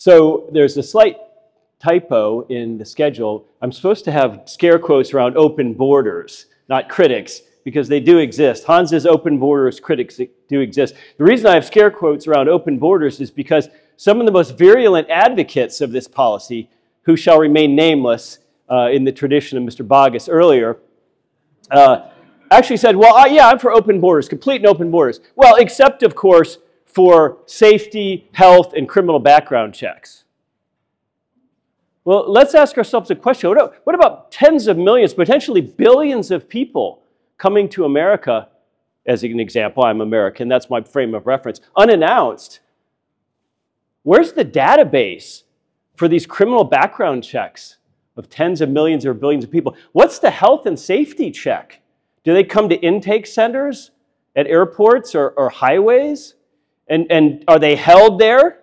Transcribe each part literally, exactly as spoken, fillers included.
So there's a slight typo in the schedule. I'm supposed to have scare quotes around open borders, not critics, because they do exist. Hans's open borders critics do exist. The reason I have scare quotes around open borders is because some of the most virulent advocates of this policy, who shall remain nameless uh, in the tradition of Mister Boggess earlier, uh, actually said, well, uh, yeah, I'm for open borders, complete and open borders. Well, except, of course, for safety, health, and criminal background checks. Well, let's ask ourselves a question. What about tens of millions, potentially billions of people coming to America? As an example, I'm American, that's my frame of reference, unannounced. Where's the database for these criminal background checks of tens of millions or billions of people? What's the health and safety check? Do they come to intake centers at airports or, or highways? And, and are they held there?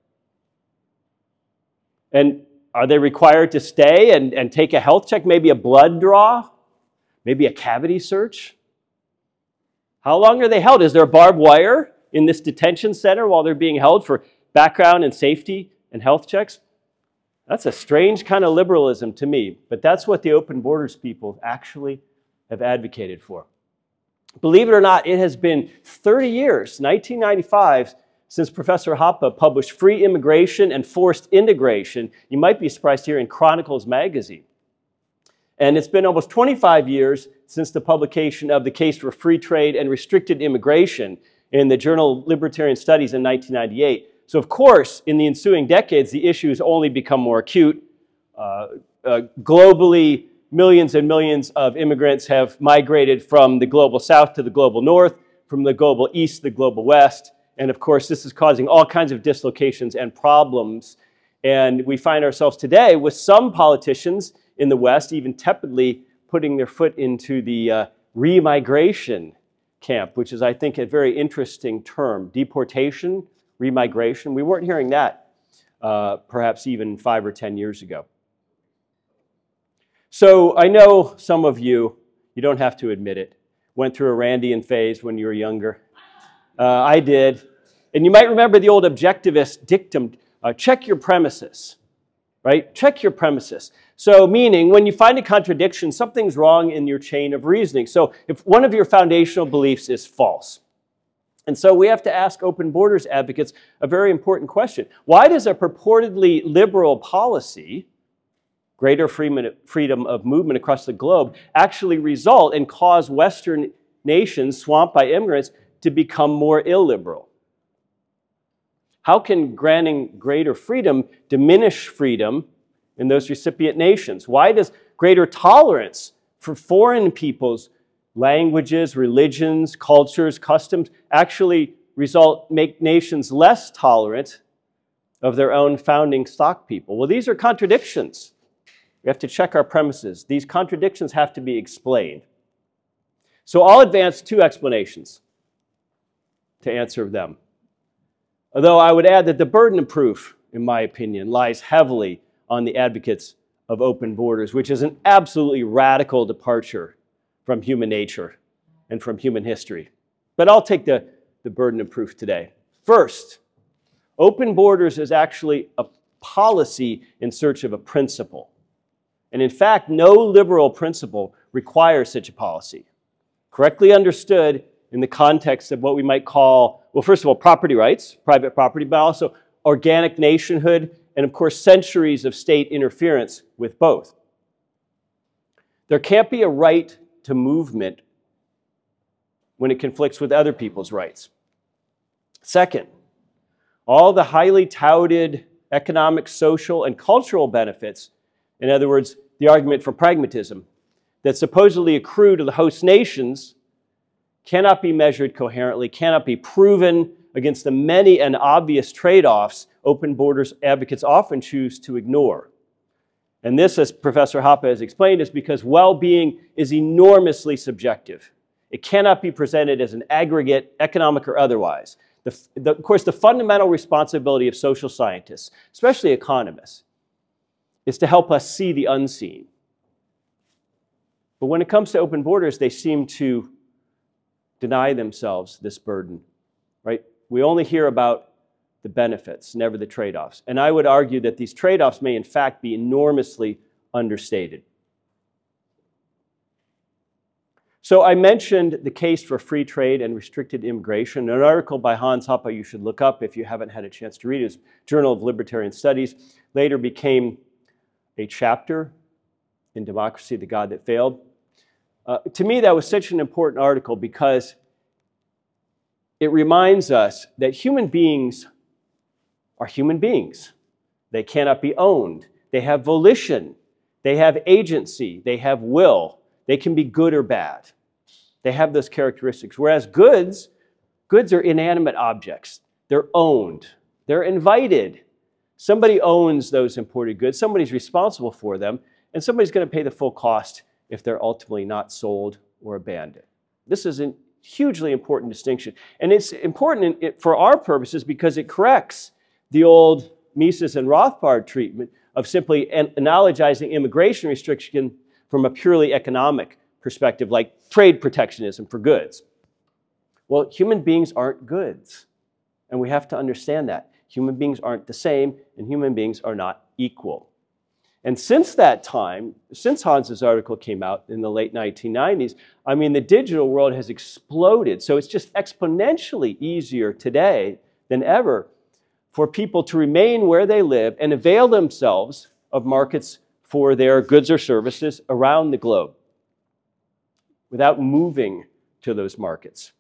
And are they required to stay and, and take a health check, maybe a blood draw, maybe a cavity search? How long are they held? Is there barbed wire in this detention center while they're being held for background and safety and health checks? That's a strange kind of liberalism to me, but that's what the open borders people actually have advocated for. Believe it or not, it has been thirty years, nineteen ninety-five, since Professor Hoppe published Free Immigration and Forced Integration. You might be surprised here in Chronicles magazine. And it's been almost twenty-five years since the publication of The Case for Free Trade and Restricted Immigration in the journal Libertarian Studies in nineteen ninety-eight. So of course, in the ensuing decades, the issues only become more acute. Uh, uh, globally, millions and millions of immigrants have migrated from the global south to the global north, from the global east to the global west. And of course, this is causing all kinds of dislocations and problems. And we find ourselves today with some politicians in the West even tepidly putting their foot into the uh, remigration camp, which is, I think, a very interesting term. Deportation, remigration. We weren't hearing that uh, perhaps even five or ten years ago. So I know some of you, you don't have to admit it, went through a Randian phase when you were younger. Uh, I did. And you might remember the old objectivist dictum, uh, check your premises, right? Check your premises. So meaning, when you find a contradiction, something's wrong in your chain of reasoning. So if one of your foundational beliefs is false. And so we have to ask open borders advocates a very important question. Why does a purportedly liberal policy, greater freedom of movement across the globe, actually result and cause Western nations swamped by immigrants to become more illiberal? How can granting greater freedom diminish freedom in those recipient nations? Why does greater tolerance for foreign peoples, languages, religions, cultures, customs actually result, make nations less tolerant of their own founding stock people? Well, these are contradictions. We have to check our premises. These contradictions have to be explained. So I'll advance two explanations to answer them. Although I would add that the burden of proof, in my opinion, lies heavily on the advocates of open borders, which is an absolutely radical departure from human nature and from human history. But I'll take the, the burden of proof today. First, open borders is actually a policy in search of a principle. And in fact, no liberal principle requires such a policy. Correctly understood in the context of what we might call, well, first of all, property rights, private property, but also organic nationhood, and of course, centuries of state interference with both. There can't be a right to movement when it conflicts with other people's rights. Second, all the highly touted economic, social, and cultural benefits, in other words, the argument for pragmatism, that supposedly accrue to the host nations cannot be measured coherently, cannot be proven against the many and obvious trade-offs open borders advocates often choose to ignore. And this, as Professor Hoppe has explained, is because well-being is enormously subjective. It cannot be presented as an aggregate, economic or otherwise. The, the, of course, the fundamental responsibility of social scientists, especially economists, is to help us see the unseen. But when it comes to open borders, they seem to deny themselves this burden, right? We only hear about the the benefits, never the trade-offs. And I would argue that these trade-offs may in fact be enormously understated. So I mentioned the case for free trade and restricted immigration. An article by Hans Hoppe you should look up if you haven't had a chance to read it. It's Journal of Libertarian Studies. Later became a chapter in Democracy, the God That Failed. Uh, to me, that was such an important article because it reminds us that human beings are human beings. They cannot be owned. They have volition. They have agency. They have will. They can be good or bad. They have those characteristics. Whereas goods, goods are inanimate objects. They're owned. They're invited. Somebody owns those imported goods. Somebody's responsible for them. And somebody's going to pay the full cost if they're ultimately not sold or abandoned. This is a hugely important distinction. And it's important for our purposes because it corrects the old Mises and Rothbard treatment of simply analogizing immigration restriction from a purely economic perspective, like trade protectionism for goods. Well, human beings aren't goods, and we have to understand that. Human beings aren't the same, and human beings are not equal. And since that time, since Hans's article came out in the late nineteen nineties, I mean, the digital world has exploded. So it's just exponentially easier today than ever for people to remain where they live and avail themselves of markets for their goods or services around the globe without moving to those markets.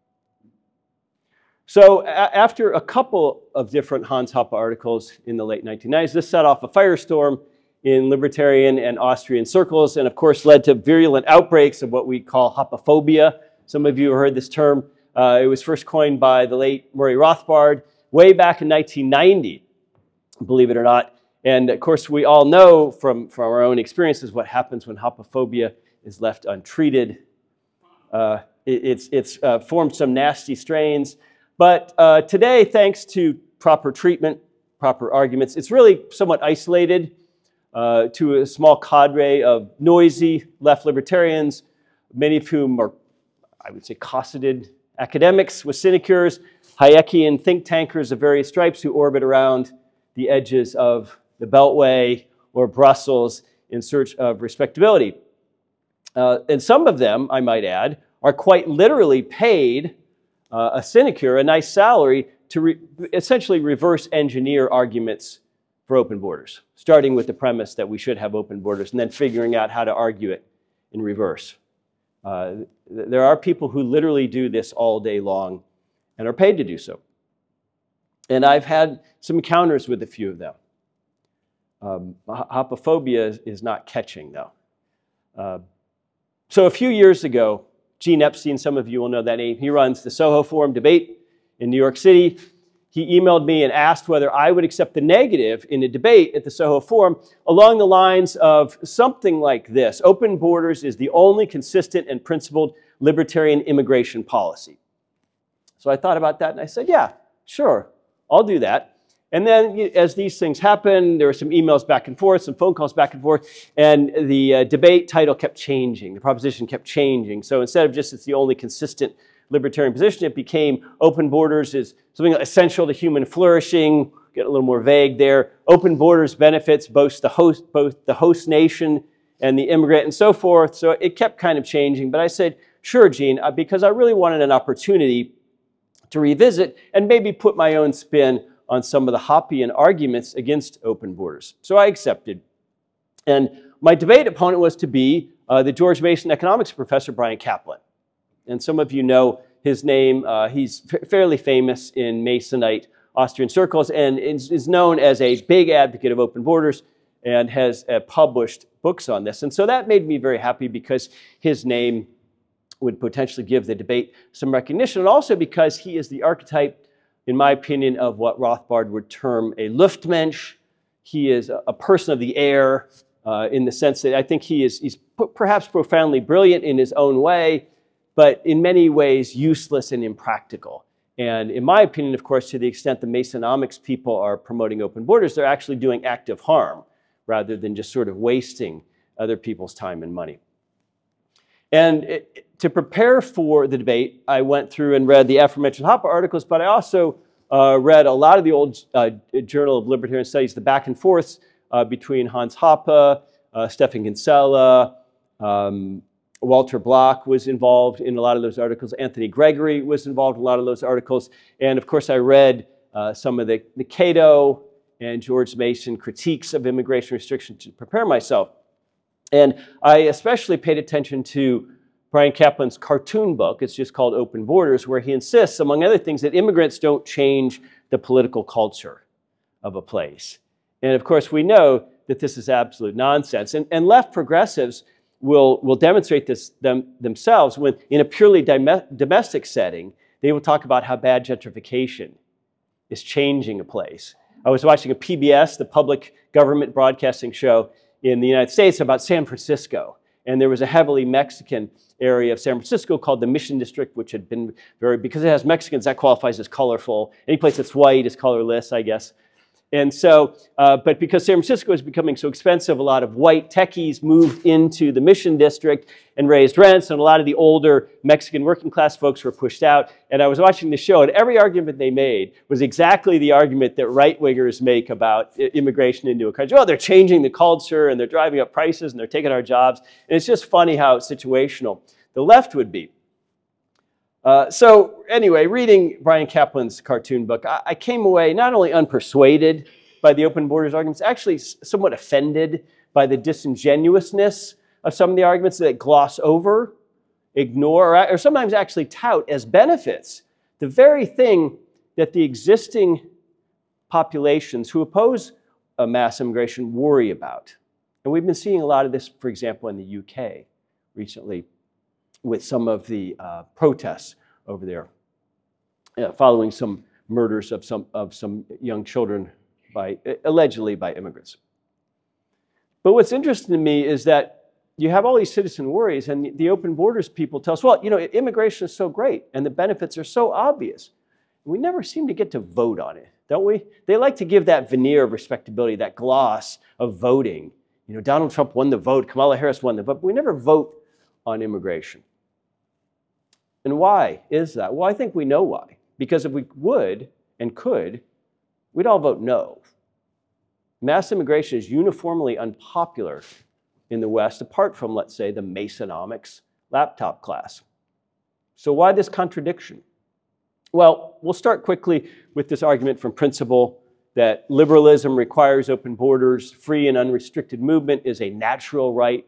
So a- after a couple of different Hans Hoppe articles in the late nineteen nineties, this set off a firestorm in libertarian and Austrian circles, and of course led to virulent outbreaks of what we call Hoppephobia. Some of you have heard this term. Uh, it was first coined by the late Murray Rothbard way back in nineteen ninety, believe it or not. And of course, we all know from, from our own experiences what happens when hoppephobia is left untreated. Uh, it, it's it's uh, formed some nasty strains. But uh, today, thanks to proper treatment, proper arguments, it's really somewhat isolated uh, to a small cadre of noisy left libertarians, many of whom are, I would say, cosseted academics with sinecures, Hayekian think tankers of various stripes who orbit around the edges of the Beltway or Brussels in search of respectability. Uh, and some of them, I might add, are quite literally paid uh, a sinecure, a nice salary, to re- essentially reverse engineer arguments for open borders, starting with the premise that we should have open borders and then figuring out how to argue it in reverse. Uh, th- there are people who literally do this all day long and are paid to do so. And I've had some encounters with a few of them. Um, hoppephobia is, is not catching, though. Uh, so a few years ago, Gene Epstein, some of you will know that name, he runs the Soho Forum debate in New York City. He emailed me and asked whether I would accept the negative in a debate at the Soho Forum along the lines of something like this: open borders is the only consistent and principled libertarian immigration policy. So I thought about that and I said, yeah, sure, I'll do that. And then as these things happen, there were some emails back and forth, some phone calls back and forth, and the uh, debate title kept changing. The proposition kept changing. So instead of just it's the only consistent libertarian position, it became open borders is something essential to human flourishing, get a little more vague there. Open borders benefits both the host, both the host nation and the immigrant and so forth. So it kept kind of changing. But I said, sure, Gene, because I really wanted an opportunity to revisit and maybe put my own spin on some of the Hoppian arguments against open borders. So I accepted. And my debate opponent was to be uh, the George Mason economics professor, Bryan Caplan. And some of you know his name. Uh, he's f- fairly famous in Masonite Austrian circles and is, is known as a big advocate of open borders and has uh, published books on this. And so that made me very happy because his name would potentially give the debate some recognition, and also because he is the archetype, in my opinion, of what Rothbard would term a Luftmensch. He is a, a person of the air uh, in the sense that I think he is he's p- perhaps profoundly brilliant in his own way, but in many ways useless and impractical. And in my opinion, of course, to the extent the Masonomics people are promoting open borders, they're actually doing active harm rather than just sort of wasting other people's time and money. And it, to prepare for the debate, I went through and read the aforementioned Hoppe articles, but I also uh, read a lot of the old uh, Journal of Libertarian Studies, the back and forths uh, between Hans Hoppe, uh, Stefan Kinsella, um, Walter Block was involved in a lot of those articles. Anthony Gregory was involved in a lot of those articles. And of course, I read uh, some of the, the Cato and George Mason critiques of immigration restriction to prepare myself. And I especially paid attention to Bryan Caplan's cartoon book. It's just called Open Borders, where he insists, among other things, that immigrants don't change the political culture of a place. And of course, we know that this is absolute nonsense. And, and left progressives will, will demonstrate this them, themselves when, in a purely domestic setting, they will talk about how bad gentrification is changing a place. I was watching a P B S, the public government broadcasting show in the United States, about San Francisco. And there was a heavily Mexican area of San Francisco called the Mission District, which had been very, because it has Mexicans, that qualifies as colorful. Any place that's white is colorless, I guess. And so, uh, but because San Francisco is becoming so expensive, a lot of white techies moved into the Mission District and raised rents, and a lot of the older Mexican working class folks were pushed out. And I was watching the show, and every argument they made was exactly the argument that right-wingers make about immigration into a country. Oh, they're changing the culture, and they're driving up prices, and they're taking our jobs. And it's just funny how situational the left would be. Uh, so anyway, reading Bryan Caplan's cartoon book, I, I came away not only unpersuaded by the open borders arguments, actually somewhat offended by the disingenuousness of some of the arguments that gloss over, ignore, or, or sometimes actually tout as benefits the very thing that the existing populations who oppose uh, mass immigration worry about. And we've been seeing a lot of this, for example, in the U K recently, with some of the uh, protests over there, uh, following some murders of some of some young children by allegedly by immigrants. But what's interesting to me is that you have all these citizen worries, and the open borders people tell us, well, you know, immigration is so great, and the benefits are so obvious. We never seem to get to vote on it, don't we? They like to give that veneer of respectability, that gloss of voting. You know, Donald Trump won the vote, Kamala Harris won the vote, but we never vote on immigration. And why is that? Well, I think we know why. Because if we would and could, we'd all vote no. Mass immigration is uniformly unpopular in the West, apart from, let's say, the Masonomics laptop class. So why this contradiction? Well, we'll start quickly with this argument from principle that liberalism requires open borders, free and unrestricted movement is a natural right.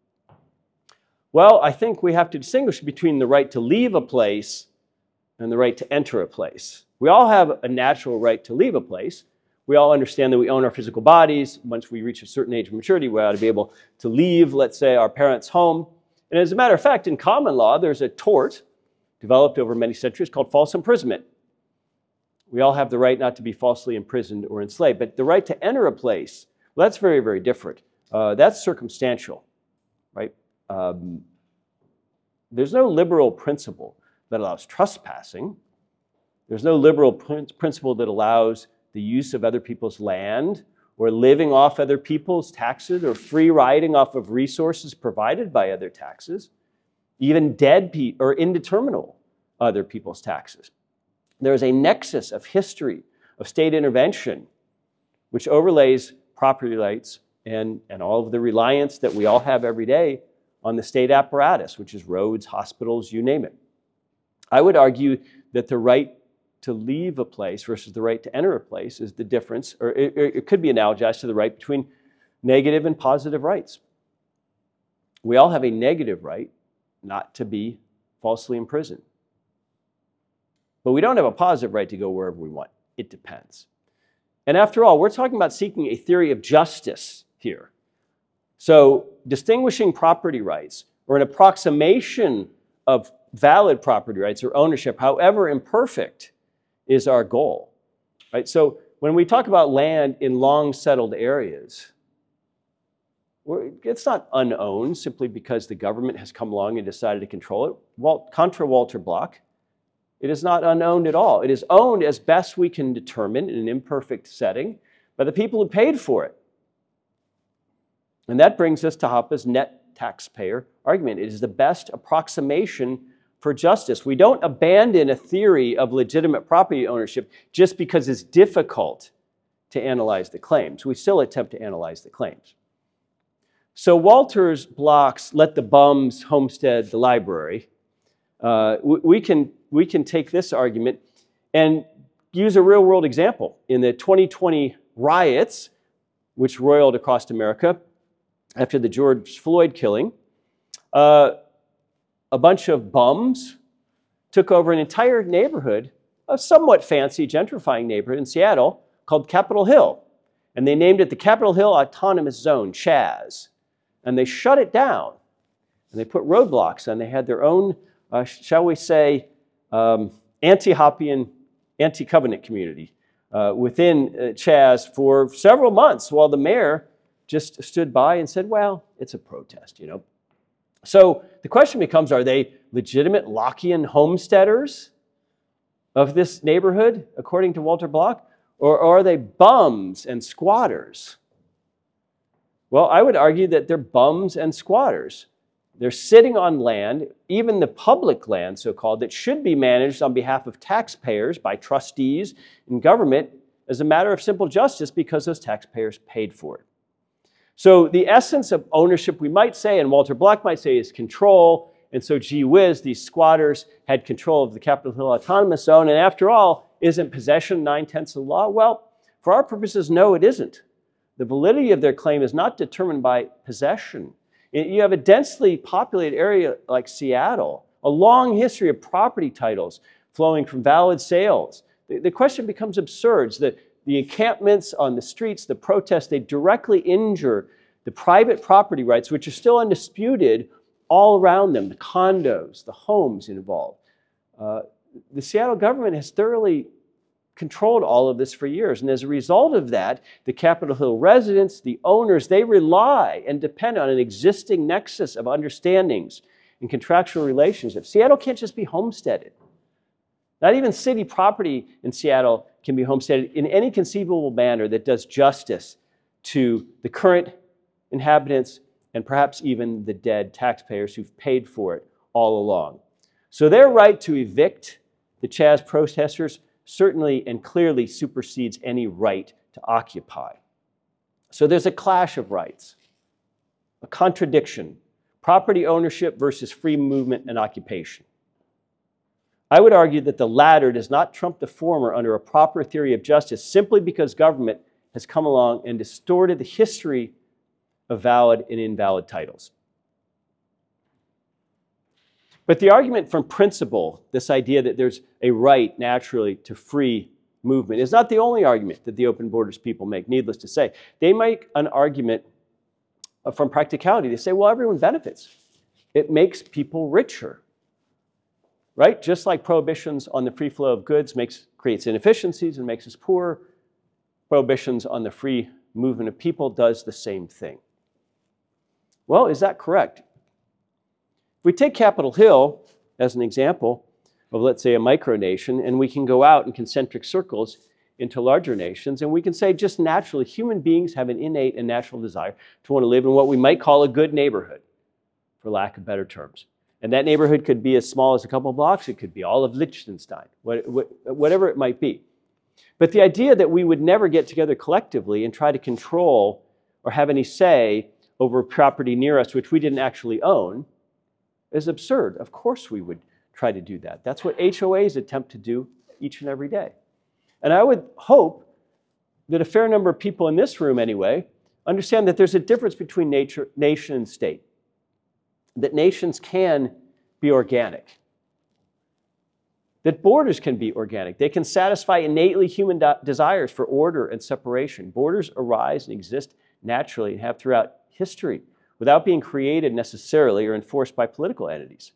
Well, I think we have to distinguish between the right to leave a place and the right to enter a place. We all have a natural right to leave a place. We all understand that we own our physical bodies. Once we reach a certain age of maturity, we ought to be able to leave, let's say, our parents' home. And as a matter of fact, in common law, there's a tort developed over many centuries called false imprisonment. We all have the right not to be falsely imprisoned or enslaved. But the right to enter a place, well, that's very, very different. Uh, that's circumstantial, right? Um, there's no liberal principle that allows trespassing. There's no liberal prin- principle that allows the use of other people's land or living off other people's taxes or free riding off of resources provided by other taxes, even dead people or indeterminate other people's taxes. There is a nexus of history, of state intervention, which overlays property rights and, and all of the reliance that we all have every day on the state apparatus, which is roads, hospitals, you name it. I would argue that the right to leave a place versus the right to enter a place is the difference, or it, it could be analogized to the right between negative and positive rights. We all have a negative right not to be falsely imprisoned. But we don't have a positive right to go wherever we want. It depends. And after all, we're talking about seeking a theory of justice here. So distinguishing property rights or an approximation of valid property rights or ownership, however imperfect, is our goal, right? So when we talk about land in long settled areas, we're, it's not unowned simply because the government has come along and decided to control it. Well, contra Walter Block, it is not unowned at all. It is owned as best we can determine in an imperfect setting by the people who paid for it. And that brings us to Hoppe's net taxpayer argument. It is the best approximation for justice. We don't abandon a theory of legitimate property ownership just because it's difficult to analyze the claims. We still attempt to analyze the claims. So Walter's Block's Let the Bums Homestead the Library, uh, we, we, can, we can take this argument and use a real-world example. In the twenty twenty riots, which roiled across America after the George Floyd killing, uh, a bunch of bums took over an entire neighborhood, a somewhat fancy gentrifying neighborhood in Seattle called Capitol Hill. And they named it the Capitol Hill Autonomous Zone, CHAZ. And they shut it down. And they put roadblocks, and they had their own, uh, shall we say, um, anti-Hoppian, anti-covenant community uh, within uh, CHAZ for several months, while the mayor just stood by and said, well, it's a protest, you know. So the question becomes, are they legitimate Lockean homesteaders of this neighborhood, according to Walter Block, or are they bums and squatters? Well, I would argue that they're bums and squatters. They're sitting on land, even the public land, so-called, that should be managed on behalf of taxpayers by trustees and government as a matter of simple justice because those taxpayers paid for it. So the essence of ownership, we might say, and Walter Block might say, is control. And so, gee whiz, these squatters had control of the Capitol Hill Autonomous Zone. And after all, isn't possession nine-tenths of the law? Well, for our purposes, no, it isn't. The validity of their claim is not determined by possession. You have a densely populated area like Seattle, a long history of property titles flowing from valid sales. The question becomes absurd. The, the encampments on the streets, the protests, they directly injure the private property rights, which are still undisputed all around them, the condos, the homes involved. Uh, the Seattle government has thoroughly controlled all of this for years. And as a result of that, the Capitol Hill residents, the owners, they rely and depend on an existing nexus of understandings and contractual relationships. Seattle can't just be homesteaded. Not even city property in Seattle can be homesteaded in any conceivable manner that does justice to the current inhabitants and perhaps even the dead taxpayers who've paid for it all along. So their right to evict the CHAZ protesters certainly and clearly supersedes any right to occupy. So there's a clash of rights, a contradiction, property ownership versus free movement and occupation. I would argue that the latter does not trump the former under a proper theory of justice simply because government has come along and distorted the history of valid and invalid titles. But the argument from principle, this idea that there's a right naturally to free movement, is not the only argument that the open borders people make, needless to say. They make an argument from practicality. They say, well, everyone benefits. It makes people richer, right? Just like prohibitions on the free flow of goods makes, creates inefficiencies and makes us poor, prohibitions on the free movement of people does the same thing. Well, is that correct? If we take Capitol Hill as an example of, let's say, a micronation, and we can go out in concentric circles into larger nations, and we can say just naturally human beings have an innate and natural desire to want to live in what we might call a good neighborhood, for lack of better terms. And that neighborhood could be as small as a couple of blocks. It could be all of Liechtenstein, whatever it might be. But the idea that we would never get together collectively and try to control or have any say over property near us which we didn't actually own is absurd. Of course we would try to do that. That's what H O As attempt to do each and every day. And I would hope that a fair number of people in this room anyway understand that there's a difference between nature, nation and state. That nations can be organic. That borders can be organic. They can satisfy innately human de- desires for order and separation. Borders arise and exist naturally and have throughout history without being created necessarily or enforced by political entities.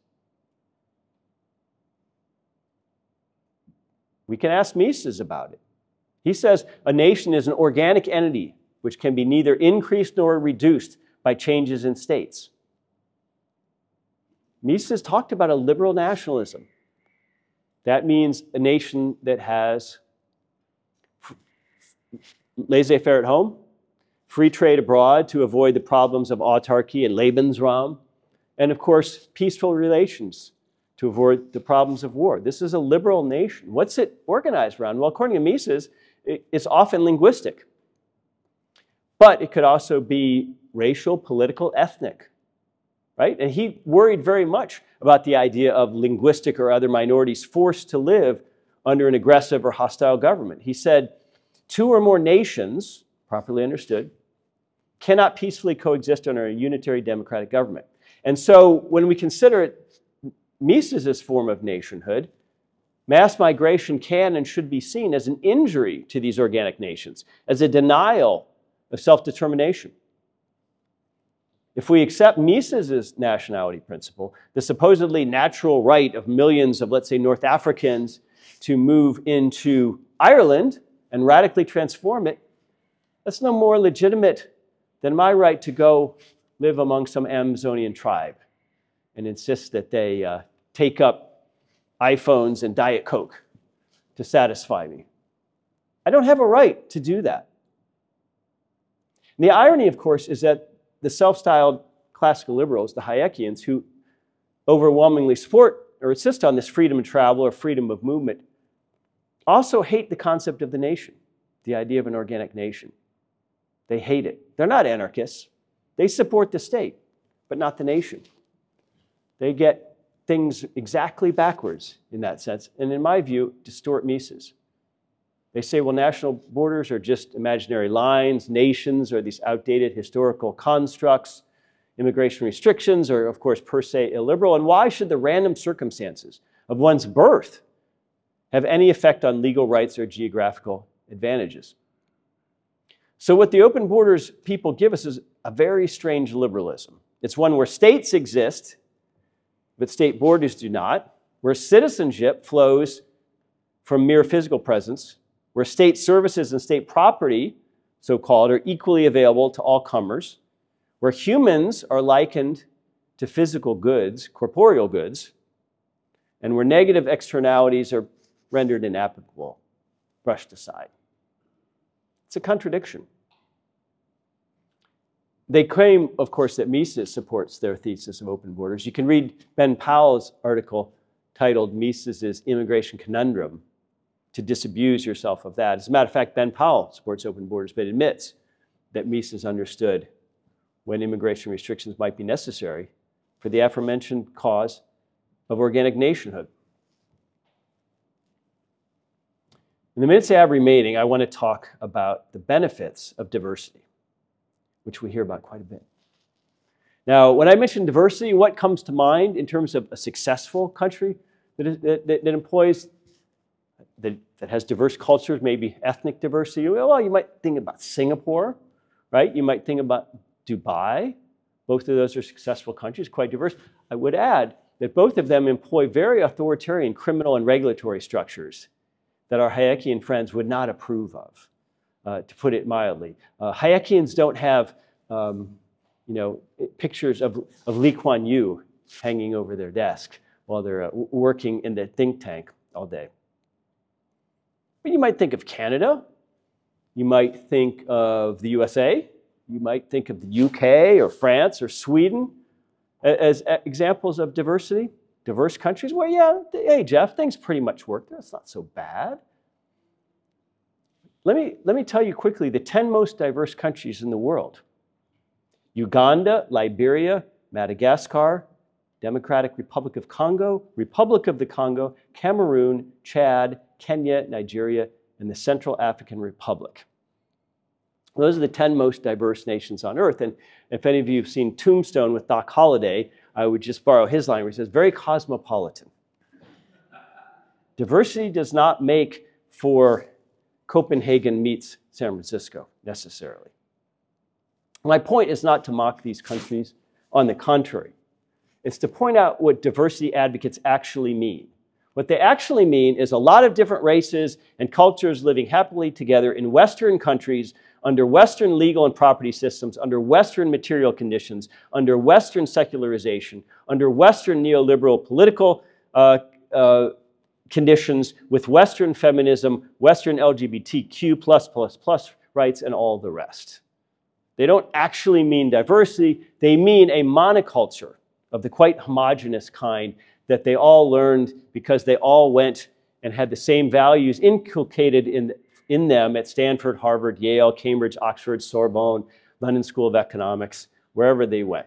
We can ask Mises about it. He says a nation is an organic entity which can be neither increased nor reduced by changes in states. Mises talked about a liberal nationalism. That means a nation that has laissez-faire at home, free trade abroad to avoid the problems of autarky and Lebensraum, and of course, peaceful relations to avoid the problems of war. This is a liberal nation. What's it organized around? Well, according to Mises, it's often linguistic. But it could also be racial, political, ethnic, right? And he worried very much about the idea of linguistic or other minorities forced to live under an aggressive or hostile government. He said, two or more nations, properly understood, cannot peacefully coexist under a unitary democratic government. And so when we consider it Mises' form of nationhood, mass migration can and should be seen as an injury to these organic nations, as a denial of self-determination. If we accept Mises' nationality principle, the supposedly natural right of millions of, let's say, North Africans to move into Ireland and radically transform it, that's no more legitimate than my right to go live among some Amazonian tribe and insist that they uh, take up iPhones and Diet Coke to satisfy me. I don't have a right to do that. And the irony, of course, is that the self-styled classical liberals, the Hayekians, who overwhelmingly support or insist on this freedom of travel or freedom of movement, also hate the concept of the nation, the idea of an organic nation. They hate it. They're not anarchists. They support the state, but not the nation. They get things exactly backwards in that sense, and in my view, distort Mises. They say, well, national borders are just imaginary lines, nations are these outdated historical constructs, immigration restrictions are, of course, per se illiberal, and why should the random circumstances of one's birth have any effect on legal rights or geographical advantages? So what the open borders people give us is a very strange liberalism. It's one where states exist, but state borders do not, where citizenship flows from mere physical presence, where state services and state property, so-called, are equally available to all comers, where humans are likened to physical goods, corporeal goods, and where negative externalities are rendered inapplicable, brushed aside. It's a contradiction. They claim, of course, that Mises supports their thesis of open borders. You can read Ben Powell's article titled Mises' Immigration Conundrum to disabuse yourself of that. As a matter of fact, Ben Powell supports open borders, but admits that Mises understood when immigration restrictions might be necessary for the aforementioned cause of organic nationhood. In the minutes I have remaining, I want to talk about the benefits of diversity, which we hear about quite a bit. Now, when I mention diversity, what comes to mind in terms of a successful country that, is, that, that, that employs, that, that has diverse cultures, maybe ethnic diversity? Well, you might think about Singapore, right? You might think about Dubai. Both of those are successful countries, quite diverse. I would add that both of them employ very authoritarian criminal and regulatory structures that our Hayekian friends would not approve of, uh, to put it mildly. Uh, Hayekians don't have um, you know, pictures of, of Lee Kuan Yew hanging over their desk while they're uh, working in the think tank all day. But you might think of Canada. You might think of the U S A. You might think of the U K or France or Sweden as examples of diversity. Diverse countries, well, yeah, hey, Jeff, things pretty much work. That's not so bad. Let me, let me tell you quickly the ten most diverse countries in the world. Uganda, Liberia, Madagascar, Democratic Republic of Congo, Republic of the Congo, Cameroon, Chad, Kenya, Nigeria, and the Central African Republic. Those are the ten most diverse nations on earth. And if any of you have seen Tombstone with Doc Holliday, I would just borrow his line where he says, very cosmopolitan. Diversity does not make for Copenhagen meets San Francisco, necessarily. My point is not to mock these countries. On the contrary, it's to point out what diversity advocates actually mean. What they actually mean is a lot of different races and cultures living happily together in Western countries under Western legal and property systems, under Western material conditions, under Western secularization, under Western neoliberal political uh, uh, conditions, with Western feminism, Western L G B T Q plus plus plus rights, and all the rest. They don't actually mean diversity. They mean a monoculture of the quite homogenous kind that they all learned because they all went and had the same values inculcated in, in them at Stanford, Harvard, Yale, Cambridge, Oxford, Sorbonne, London School of Economics, wherever they went.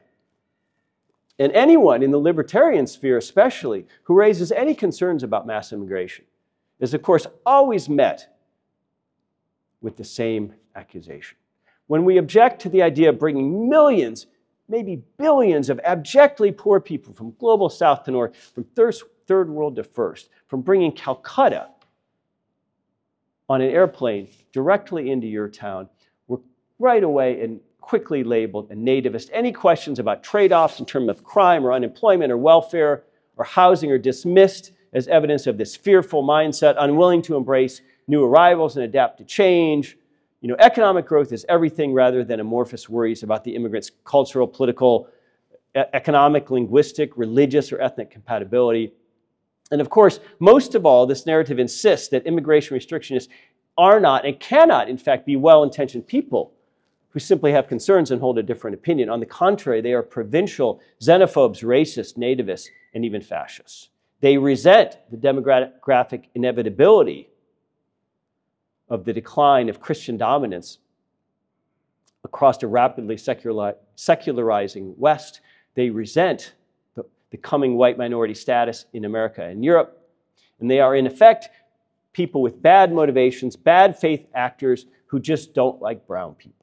And anyone in the libertarian sphere especially who raises any concerns about mass immigration is, of course, always met with the same accusation. When we object to the idea of bringing millions, maybe billions of abjectly poor people from global south to north, from third world to first, from bringing Calcutta on an airplane directly into your town, we're right away and quickly labeled a nativist. Any questions about trade-offs in terms of crime or unemployment or welfare or housing are dismissed as evidence of this fearful mindset, unwilling to embrace new arrivals and adapt to change. You know, economic growth is everything rather than amorphous worries about the immigrants' cultural, political, e- economic, linguistic, religious, or ethnic compatibility. And of course, most of all, this narrative insists that immigration restrictionists are not and cannot, in fact, be well-intentioned people who simply have concerns and hold a different opinion. On the contrary, they are provincial, xenophobes, racists, nativists, and even fascists. They resent the demographic inevitability of the decline of Christian dominance across a rapidly secular, secularizing West. They resent the, the coming white minority status in America and Europe. And they are, in effect, people with bad motivations, bad faith actors who just don't like brown people.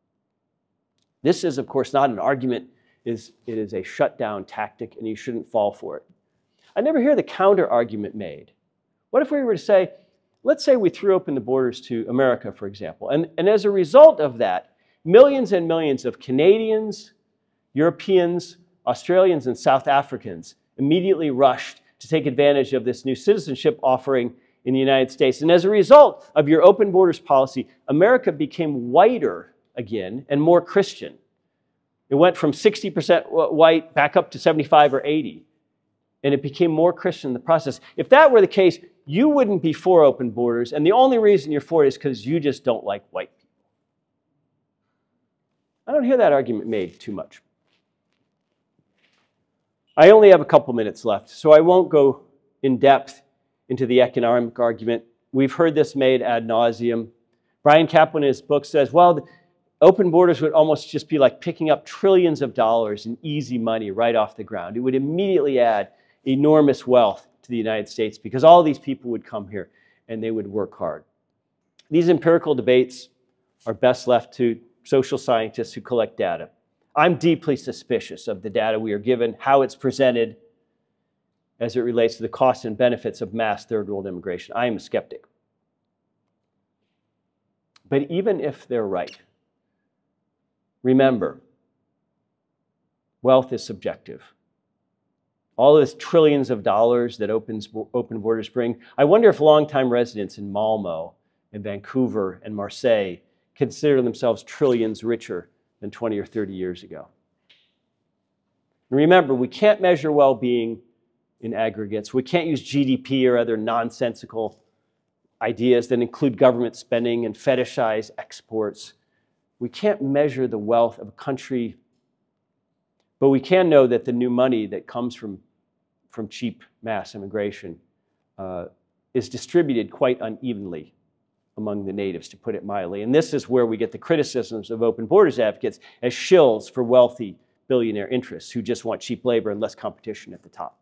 This is, of course, not an argument. It is, it is a shutdown tactic, and you shouldn't fall for it. I never hear the counter-argument made. What if we were to say, let's say we threw open the borders to America, for example, and, and as a result of that, millions and millions of Canadians, Europeans, Australians, and South Africans immediately rushed to take advantage of this new citizenship offering in the United States. And as a result of your open borders policy, America became whiter again and more Christian. It went from sixty percent white back up to seventy-five or eighty. And it became more Christian in the process. If that were the case, you wouldn't be for open borders, and the only reason you're for it is because you just don't like white people. I don't hear that argument made too much. I only have a couple minutes left, so I won't go in depth into the economic argument. We've heard this made ad nauseum. Brian Kaplan in his book says, well, the open borders would almost just be like picking up trillions of dollars in easy money right off the ground. It would immediately add enormous wealth to the United States because all these people would come here and they would work hard. These empirical debates are best left to social scientists who collect data. I'm deeply suspicious of the data we are given, how it's presented as it relates to the costs and benefits of mass third world immigration. I am a skeptic. But even if they're right, remember, wealth is subjective. All of this trillions of dollars that opens, open borders bring, I wonder if longtime residents in Malmo and Vancouver and Marseille consider themselves trillions richer than twenty or thirty years ago. And remember, we can't measure well-being in aggregates. We can't use G D P or other nonsensical ideas that include government spending and fetishize exports. We can't measure the wealth of a country, but we can know that the new money that comes from, from cheap mass immigration uh, is distributed quite unevenly among the natives, to put it mildly. And this is where we get the criticisms of open borders advocates as shills for wealthy billionaire interests who just want cheap labor and less competition at the top.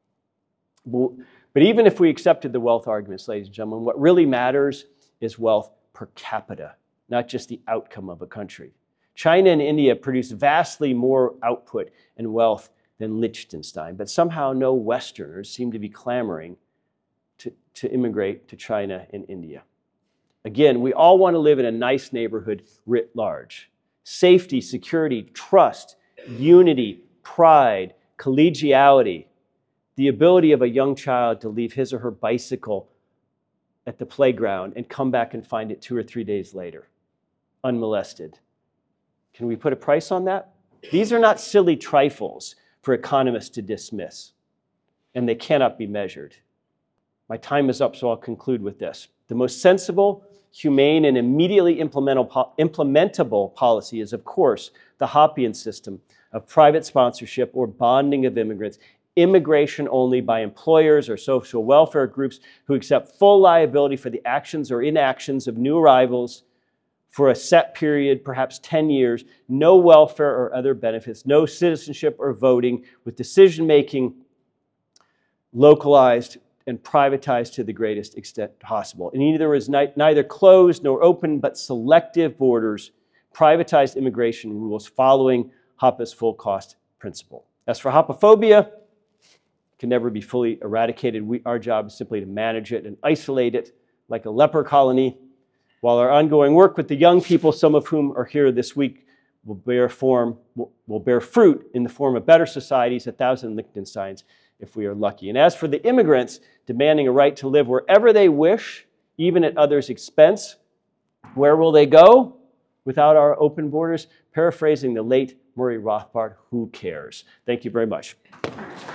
But even if we accepted the wealth arguments, ladies and gentlemen, what really matters is wealth per capita, not just the outcome of a country. China and India produce vastly more output and wealth than Liechtenstein, but somehow no Westerners seem to be clamoring to, to immigrate to China and India. Again, we all want to live in a nice neighborhood writ large. Safety, security, trust, unity, pride, collegiality, the ability of a young child to leave his or her bicycle at the playground and come back and find it two or three days later, unmolested. Can we put a price on that? These are not silly trifles for economists to dismiss, and they cannot be measured. My time is up, so I'll conclude with this. The most sensible, humane, and immediately implementable policy is, of course, the Hoppian system of private sponsorship or bonding of immigrants immigration only by employers or social welfare groups who accept full liability for the actions or inactions of new arrivals for a set period, perhaps ten years, no welfare or other benefits, no citizenship or voting, with decision-making localized and privatized to the greatest extent possible. And either was ni- neither closed nor open, but selective borders, privatized immigration rules following Hoppe's full cost principle. As for Hoppophobia, it can never be fully eradicated. We, our job is simply to manage it and isolate it like a leper colony, while our ongoing work with the young people, some of whom are here this week, will bear form, will, will bear fruit in the form of better societies, a thousand Liechtensteins, if we are lucky. And as for the immigrants demanding a right to live wherever they wish, even at others' expense, where will they go without our open borders? Paraphrasing the late Murray Rothbard, who cares? Thank you very much.